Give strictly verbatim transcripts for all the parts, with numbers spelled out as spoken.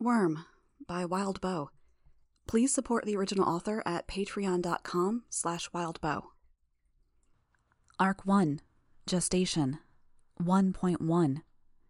Worm by Wild Bow. Please support the original author at patreon.com slash wildbow. Arc one, Gestation, one point one.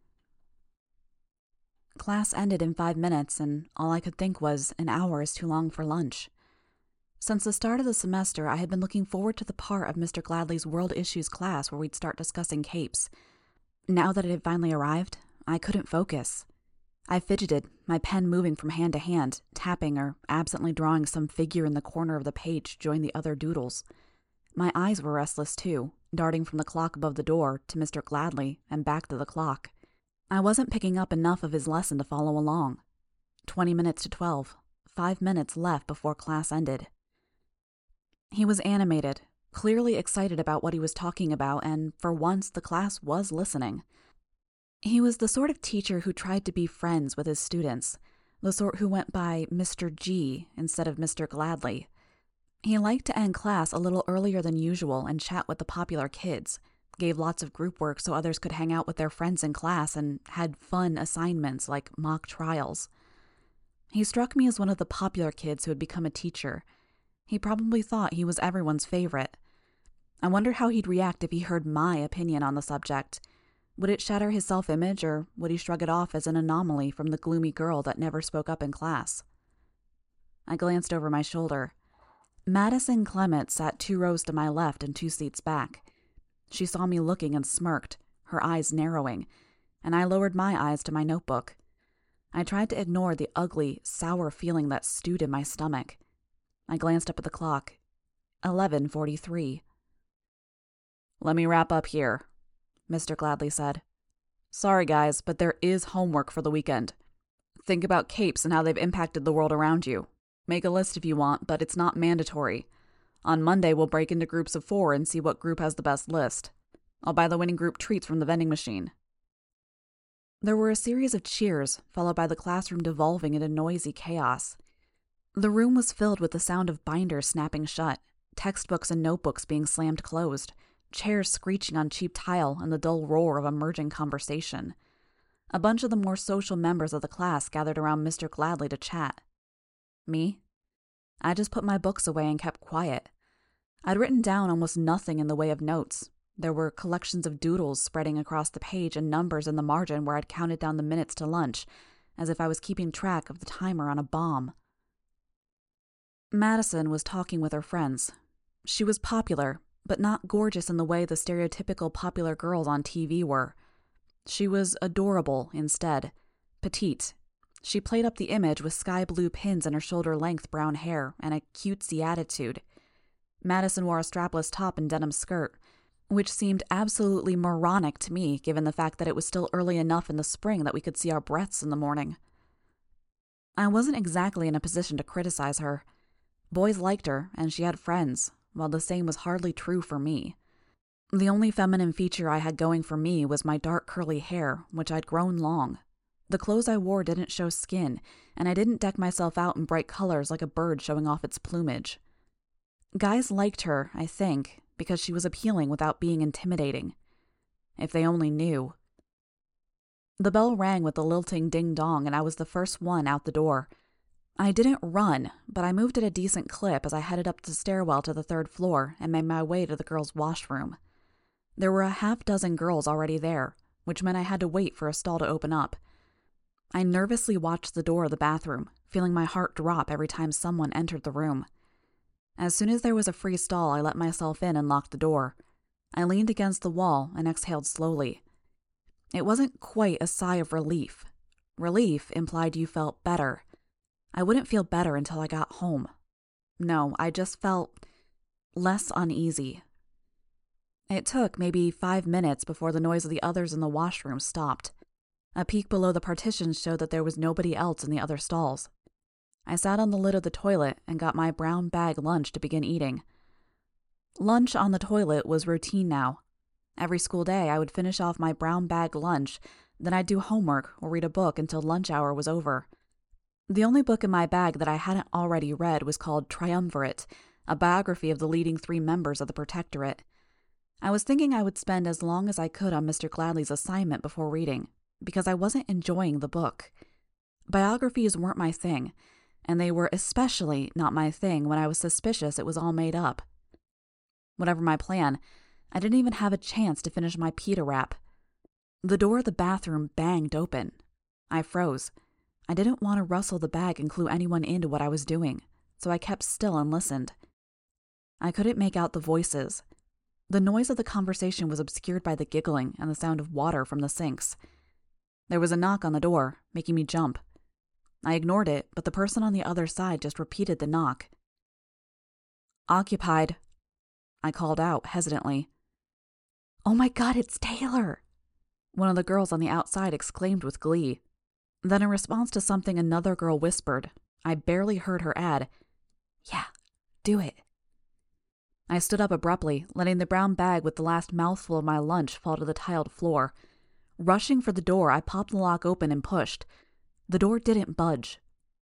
Class ended in five minutes, and all I could think was, an hour is too long for lunch. Since the start of the semester, I had been looking forward to the part of Mister Gladley's World Issues class where we'd start discussing capes. Now that it had finally arrived, I couldn't focus. I fidgeted, my pen moving from hand to hand, tapping or absently drawing some figure in the corner of the page to join the other doodles. My eyes were restless too, darting from the clock above the door to Mister Gladley and back to the clock. I wasn't picking up enough of his lesson to follow along. Twenty minutes to twelve. Five minutes left before class ended. He was animated, clearly excited about what he was talking about, and for once the class was listening. He was the sort of teacher who tried to be friends with his students, the sort who went by Mister G instead of Mister Gladley. He liked to end class a little earlier than usual and chat with the popular kids, gave lots of group work so others could hang out with their friends in class, and had fun assignments like mock trials. He struck me as one of the popular kids who had become a teacher. He probably thought he was everyone's favorite. I wondered how he'd react if he heard my opinion on the subject. Would it shatter his self-image, or would he shrug it off as an anomaly from the gloomy girl that never spoke up in class? I glanced over my shoulder. Madison Clement sat two rows to my left and two seats back. She saw me looking and smirked, her eyes narrowing, and I lowered my eyes to my notebook. I tried to ignore the ugly, sour feeling that stewed in my stomach. I glanced up at the clock. eleven forty-three. "Let me wrap up here," Mister Gladley said. "Sorry, guys, but there is homework for the weekend. Think about capes and how they've impacted the world around you. Make a list if you want, but it's not mandatory. On Monday, we'll break into groups of four and see what group has the best list. I'll buy the winning group treats from the vending machine." There were a series of cheers, followed by the classroom devolving into noisy chaos. The room was filled with the sound of binders snapping shut, textbooks and notebooks being slammed closed, chairs screeching on cheap tile, and the dull roar of a merging conversation. A bunch of the more social members of the class gathered around Mister Gladley to chat. Me? I just put my books away and kept quiet. I'd written down almost nothing in the way of notes. There were collections of doodles spreading across the page and numbers in the margin where I'd counted down the minutes to lunch, as if I was keeping track of the timer on a bomb. Madison was talking with her friends. She was popular, but not gorgeous in the way the stereotypical popular girls on T V were. She was adorable instead, petite. She played up the image with sky blue pins in her shoulder-length brown hair and a cutesy attitude. Madison wore a strapless top and denim skirt, which seemed absolutely moronic to me given the fact that it was still early enough in the spring that we could see our breaths in the morning. I wasn't exactly in a position to criticize her. Boys liked her, and she had friends, while the same was hardly true for me. The only feminine feature I had going for me was my dark curly hair, which I'd grown long. The clothes I wore didn't show skin, and I didn't deck myself out in bright colors like a bird showing off its plumage. Guys liked her, I think, because she was appealing without being intimidating. If they only knew. The bell rang with a lilting ding-dong, and I was the first one out the door. I didn't run, but I moved at a decent clip as I headed up the stairwell to the third floor and made my way to the girls' washroom. There were a half dozen girls already there, which meant I had to wait for a stall to open up. I nervously watched the door of the bathroom, feeling my heart drop every time someone entered the room. As soon as there was a free stall, I let myself in and locked the door. I leaned against the wall and exhaled slowly. It wasn't quite a sigh of relief. Relief implied you felt better. I wouldn't feel better until I got home. No, I just felt less uneasy. It took maybe five minutes before the noise of the others in the washroom stopped. A peek below the partitions showed that there was nobody else in the other stalls. I sat on the lid of the toilet and got my brown bag lunch to begin eating. Lunch on the toilet was routine now. Every school day I would finish off my brown bag lunch, then I'd do homework or read a book until lunch hour was over. The only book in my bag that I hadn't already read was called Triumvirate, a biography of the leading three members of the Protectorate. I was thinking I would spend as long as I could on Mister Gladley's assignment before reading, because I wasn't enjoying the book. Biographies weren't my thing, and they were especially not my thing when I was suspicious it was all made up. Whatever my plan, I didn't even have a chance to finish my pita wrap. The door of the bathroom banged open. I froze. I didn't want to rustle the bag and clue anyone into what I was doing, so I kept still and listened. I couldn't make out the voices. The noise of the conversation was obscured by the giggling and the sound of water from the sinks. There was a knock on the door, making me jump. I ignored it, but the person on the other side just repeated the knock. "Occupied," I called out hesitantly. "Oh my God, it's Taylor!" one of the girls on the outside exclaimed with glee. Then in response to something another girl whispered, I barely heard her add, "Yeah, do it." I stood up abruptly, letting the brown bag with the last mouthful of my lunch fall to the tiled floor. Rushing for the door, I popped the lock open and pushed. The door didn't budge.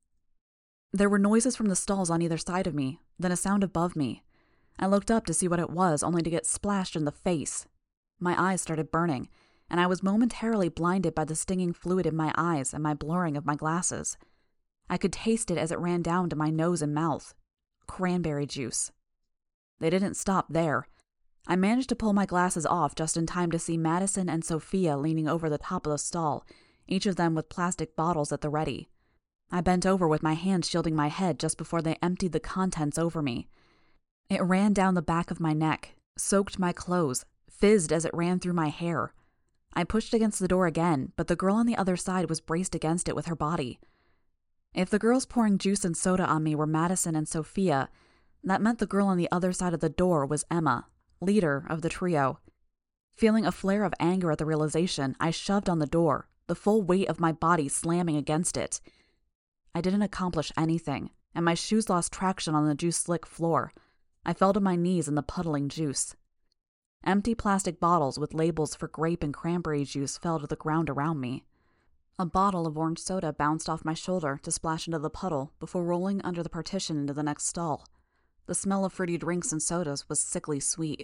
There were noises from the stalls on either side of me, then a sound above me. I looked up to see what it was, only to get splashed in the face. My eyes started burning, and I was momentarily blinded by the stinging fluid in my eyes and my blurring of my glasses. I could taste it as it ran down to my nose and mouth. Cranberry juice. They didn't stop there. I managed to pull my glasses off just in time to see Madison and Sophia leaning over the top of the stall, each of them with plastic bottles at the ready. I bent over with my hand shielding my head just before they emptied the contents over me. It ran down the back of my neck, soaked my clothes, fizzed as it ran through my hair. I pushed against the door again, but the girl on the other side was braced against it with her body. If the girls pouring juice and soda on me were Madison and Sophia, that meant the girl on the other side of the door was Emma, leader of the trio. Feeling a flare of anger at the realization, I shoved on the door, the full weight of my body slamming against it. I didn't accomplish anything, and my shoes lost traction on the juice-slick floor. I fell to my knees in the puddling juice. Empty plastic bottles with labels for grape and cranberry juice fell to the ground around me. A bottle of orange soda bounced off my shoulder to splash into the puddle before rolling under the partition into the next stall. The smell of fruity drinks and sodas was sickly sweet.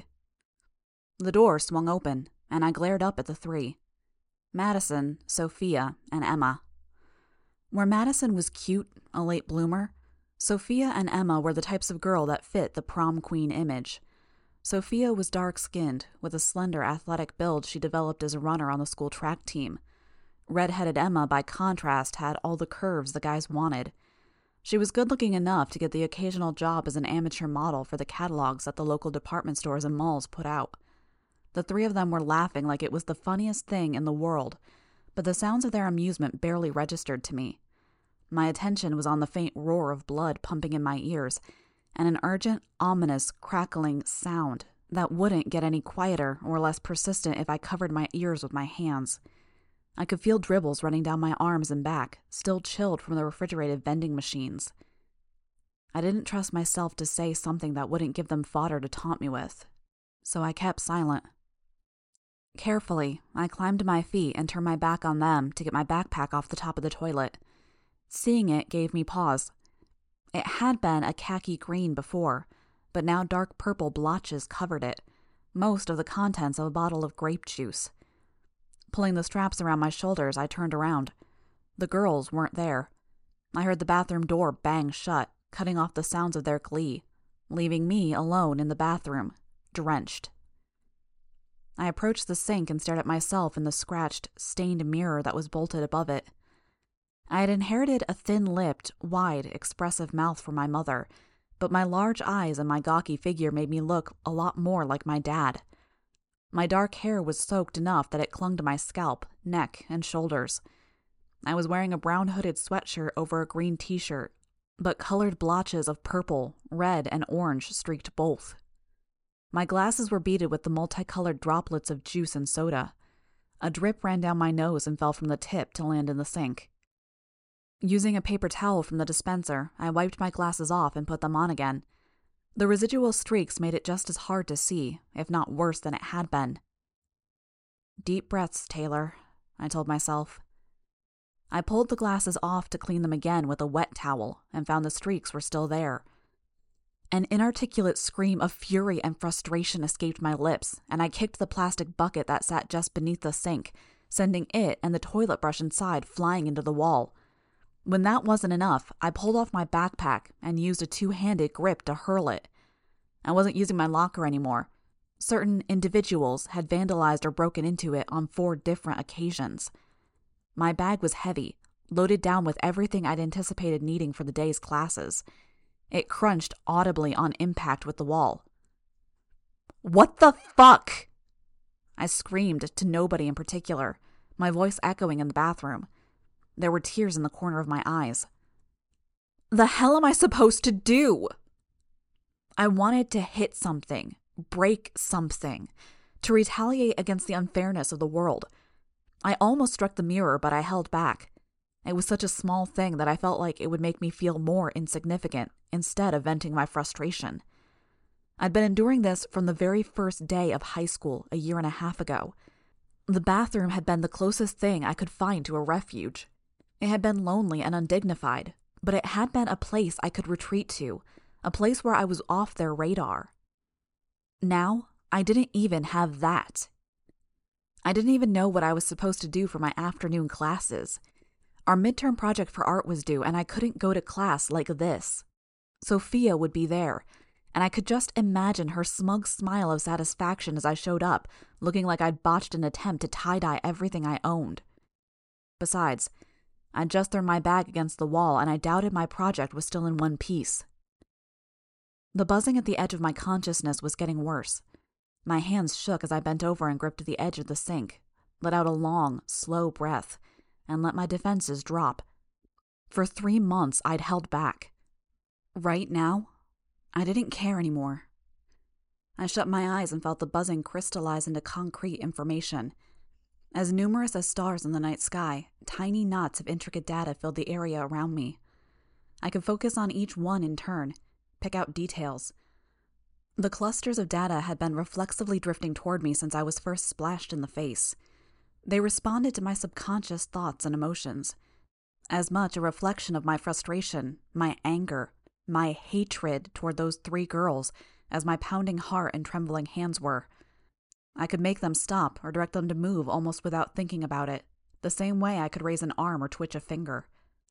The door swung open, and I glared up at the three. Madison, Sophia, and Emma. Where Madison was cute, a late bloomer, Sophia and Emma were the types of girl that fit the prom queen image. Sophia was dark-skinned, with a slender, athletic build she developed as a runner on the school track team. Red-headed Emma, by contrast, had all the curves the guys wanted. She was good-looking enough to get the occasional job as an amateur model for the catalogs that the local department stores and malls put out. The three of them were laughing like it was the funniest thing in the world, but the sounds of their amusement barely registered to me. My attention was on the faint roar of blood pumping in my ears, and an urgent, ominous, crackling sound that wouldn't get any quieter or less persistent if I covered my ears with my hands. I could feel dribbles running down my arms and back, still chilled from the refrigerated vending machines. I didn't trust myself to say something that wouldn't give them fodder to taunt me with, so I kept silent. Carefully, I climbed to my feet and turned my back on them to get my backpack off the top of the toilet. Seeing it gave me pause. It had been a khaki green before, but now dark purple blotches covered it, most of the contents of a bottle of grape juice. Pulling the straps around my shoulders, I turned around. The girls weren't there. I heard the bathroom door bang shut, cutting off the sounds of their glee, leaving me alone in the bathroom, drenched. I approached the sink and stared at myself in the scratched, stained mirror that was bolted above it. I had inherited a thin-lipped, wide, expressive mouth from my mother, but my large eyes and my gawky figure made me look a lot more like my dad. My dark hair was soaked enough that it clung to my scalp, neck, and shoulders. I was wearing a brown hooded sweatshirt over a green t-shirt, but colored blotches of purple, red, and orange streaked both. My glasses were beaded with the multicolored droplets of juice and soda. A drip ran down my nose and fell from the tip to land in the sink. Using a paper towel from the dispenser, I wiped my glasses off and put them on again. The residual streaks made it just as hard to see, if not worse than it had been. Deep breaths, Taylor, I told myself. I pulled the glasses off to clean them again with a wet towel and found the streaks were still there. An inarticulate scream of fury and frustration escaped my lips, and I kicked the plastic bucket that sat just beneath the sink, sending it and the toilet brush inside flying into the wall. When that wasn't enough, I pulled off my backpack and used a two-handed grip to hurl it. I wasn't using my locker anymore. Certain individuals had vandalized or broken into it on four different occasions. My bag was heavy, loaded down with everything I'd anticipated needing for the day's classes. It crunched audibly on impact with the wall. "What the fuck?" I screamed to nobody in particular, my voice echoing in the bathroom. There were tears in the corner of my eyes. The hell am I supposed to do? I wanted to hit something, break something, to retaliate against the unfairness of the world. I almost struck the mirror, but I held back. It was such a small thing that I felt like it would make me feel more insignificant instead of venting my frustration. I'd been enduring this from the very first day of high school a year and a half ago. The bathroom had been the closest thing I could find to a refuge. It had been lonely and undignified, but it had been a place I could retreat to, a place where I was off their radar. Now, I didn't even have that. I didn't even know what I was supposed to do for my afternoon classes. Our midterm project for art was due, and I couldn't go to class like this. Sophia would be there, and I could just imagine her smug smile of satisfaction as I showed up, looking like I'd botched an attempt to tie-dye everything I owned. Besides, I'd just thrown my bag against the wall, and I doubted my project was still in one piece. The buzzing at the edge of my consciousness was getting worse. My hands shook as I bent over and gripped the edge of the sink, let out a long, slow breath, and let my defenses drop. For three months, I'd held back. Right now, I didn't care anymore. I shut my eyes and felt the buzzing crystallize into concrete information. As numerous as stars in the night sky, tiny knots of intricate data filled the area around me. I could focus on each one in turn, pick out details. The clusters of data had been reflexively drifting toward me since I was first splashed in the face. They responded to my subconscious thoughts and emotions. As much a reflection of my frustration, my anger, my hatred toward those three girls as my pounding heart and trembling hands were. I could make them stop or direct them to move almost without thinking about it, the same way I could raise an arm or twitch a finger.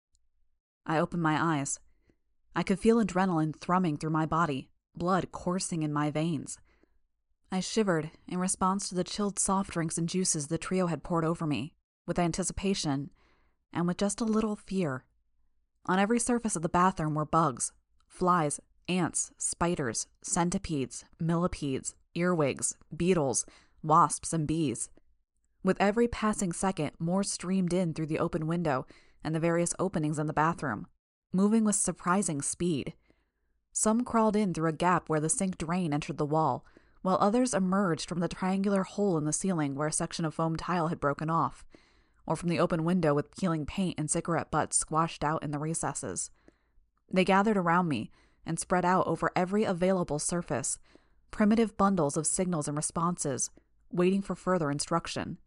I opened my eyes. I could feel adrenaline thrumming through my body, blood coursing in my veins. I shivered in response to the chilled soft drinks and juices the trio had poured over me, with anticipation and with just a little fear. On every surface of the bathroom were bugs, flies, ants, spiders, centipedes, millipedes, earwigs, beetles, wasps, and bees. With every passing second, more streamed in through the open window and the various openings in the bathroom, moving with surprising speed. Some crawled in through a gap where the sink drain entered the wall, while others emerged from the triangular hole in the ceiling where a section of foam tile had broken off, or from the open window with peeling paint and cigarette butts squashed out in the recesses. They gathered around me and spread out over every available surface, primitive bundles of signals and responses, waiting for further instruction.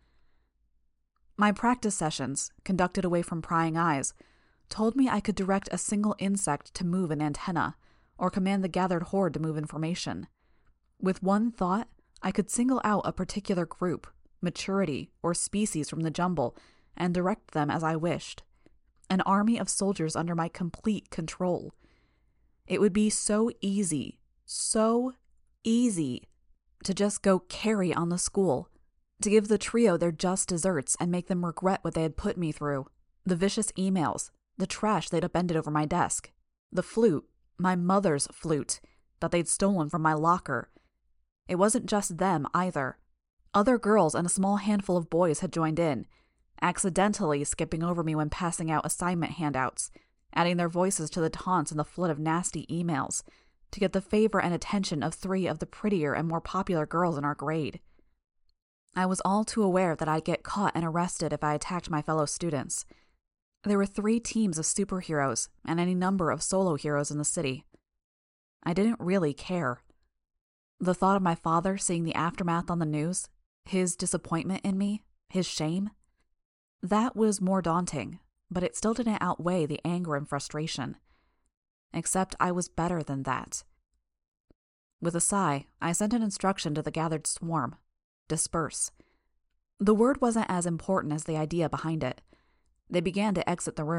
My practice sessions, conducted away from prying eyes, told me I could direct a single insect to move an antenna, or command the gathered horde to move information. With one thought, I could single out a particular group, maturity, or species from the jumble and direct them as I wished. An army of soldiers under my complete control. It would be so easy, so easy, to just go carry on the school, to give the trio their just desserts and make them regret what they had put me through, the vicious emails, the trash they'd upended over my desk, the flute, my mother's flute, that they'd stolen from my locker. It wasn't just them either. Other girls and a small handful of boys had joined in, accidentally skipping over me when passing out assignment handouts, adding their voices to the taunts and the flood of nasty emails, to get the favor and attention of three of the prettier and more popular girls in our grade. I was all too aware that I'd get caught and arrested if I attacked my fellow students. There were three teams of superheroes and any number of solo heroes in the city. I didn't really care. The thought of my father seeing the aftermath on the news, his disappointment in me, his shame, that was more daunting, but it still didn't outweigh the anger and frustration. Except I was better than that. With a sigh, I sent an instruction to the gathered swarm. Disperse. The word wasn't as important as the idea behind it. They began to exit the room,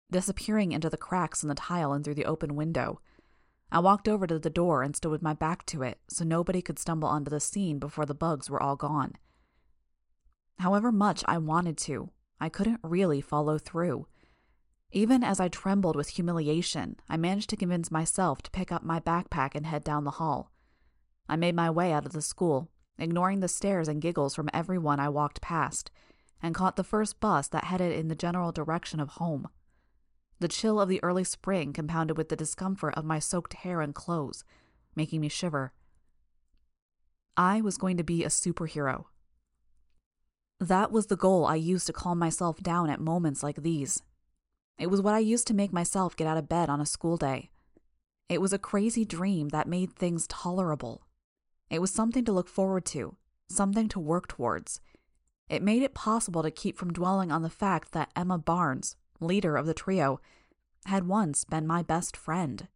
disappearing into the cracks in the tile and through the open window. I walked over to the door and stood with my back to it so nobody could stumble onto the scene before the bugs were all gone. However much I wanted to, I couldn't really follow through. Even as I trembled with humiliation, I managed to convince myself to pick up my backpack and head down the hall. I made my way out of the school, ignoring the stares and giggles from everyone I walked past, and caught the first bus that headed in the general direction of home. The chill of the early spring compounded with the discomfort of my soaked hair and clothes, making me shiver. I was going to be a superhero. That was the goal I used to calm myself down at moments like these. It was what I used to make myself get out of bed on a school day. It was a crazy dream that made things tolerable. It was something to look forward to, something to work towards. It made it possible to keep from dwelling on the fact that Emma Barnes, leader of the trio, had once been my best friend.